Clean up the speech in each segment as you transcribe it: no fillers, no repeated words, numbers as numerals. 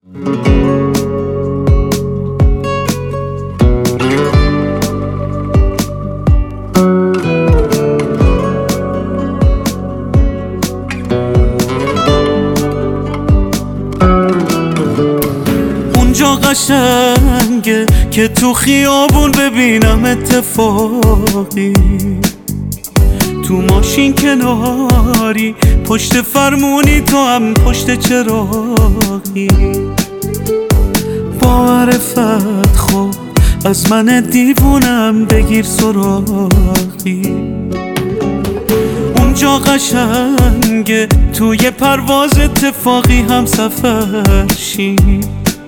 اونجا قشنگه که تو خیابون ببینم اتفاقی، تو ماشین کناری پشت فرمونی، تو هم پشت چراغی. با معرفت خب از من دیوونم بگیر سراغی. اونجا قشنگه توی پرواز اتفاقی هم سفر شیم،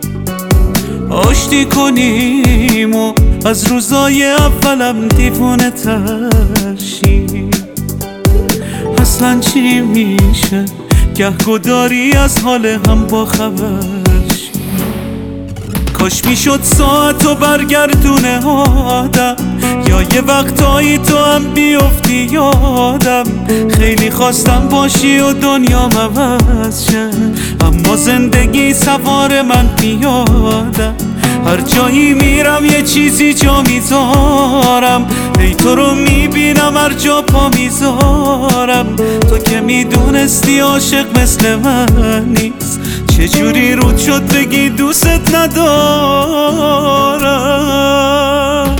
آشتی کنیم و از روزای اولم دیوونه تر شیم. اصلا چی میشه گهگداری از حال هم با خبر شیم. کاش میشد ساعتو برگردونه آدم، یا یه وقتایی تو هم بیفتی یادم. خیلی خواستم باشی و دنیا عوض شه، اما زندگی سوار من پیادم. هر جایی میرم یه چیزی جا میذارم، ای تو رو میبینم هر جا پا میذارم. تو که میدونستی عاشق مثل من نیست، چجوری رود شد بگی دوست ندارم.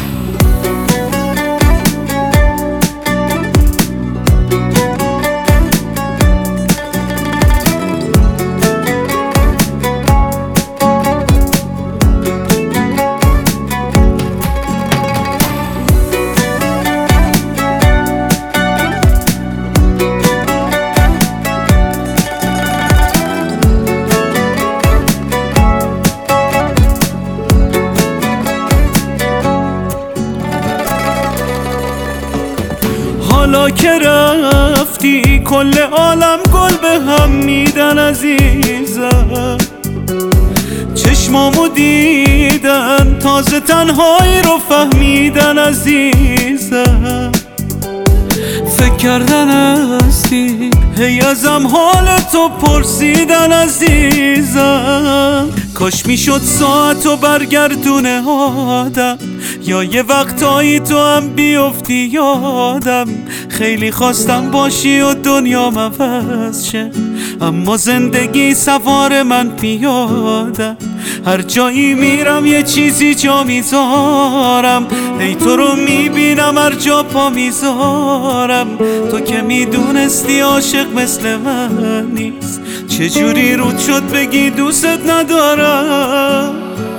حالا که رفتی کل عالم گل به هم میدن عزیزم. چشمامو دیدن تازه تنهایی رو فهمیدن عزیزم. فکر کردن هستی هی ازم حال تو پرسیدن عزیزم. کاش میشد ساعتو برگردونه آدم، یا یه وقتایی تو هم بیفتی یادم. خیلی خواستم باشی و دنیا عوض شه، اما زندگی سوار من پیادم. هر جایی میرم یه چیزی جا میذارم، ای تو رو میبینم هر جا پا میذارم. تو که میدونستی عاشق مثل من نیست، چجوری رود شد بگی دوست ندارم.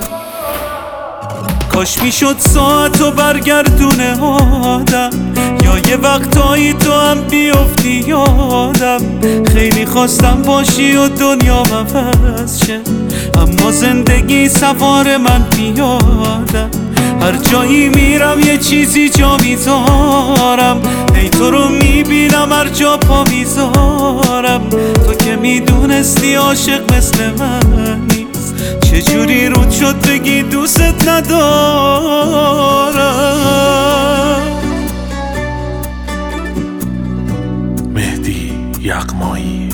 کاش میشد ساعتو برگردونه آدم، یا یه وقتایی تو هم بیفتی یادم. خیلی خواستم باشی و دنیا عوض شه، اما زندگی سوار من پیادم. هر جایی میرم یه چیزی جا میذارم، ای تو رو میبینم هر جا پا میذارم. تو که میدونستی عاشق مثل من نیست، چجوری رود شد بگی دوست ندارم. مهدی یغمایی.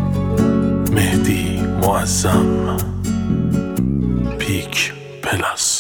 مهدی معظم. پیک پلاس.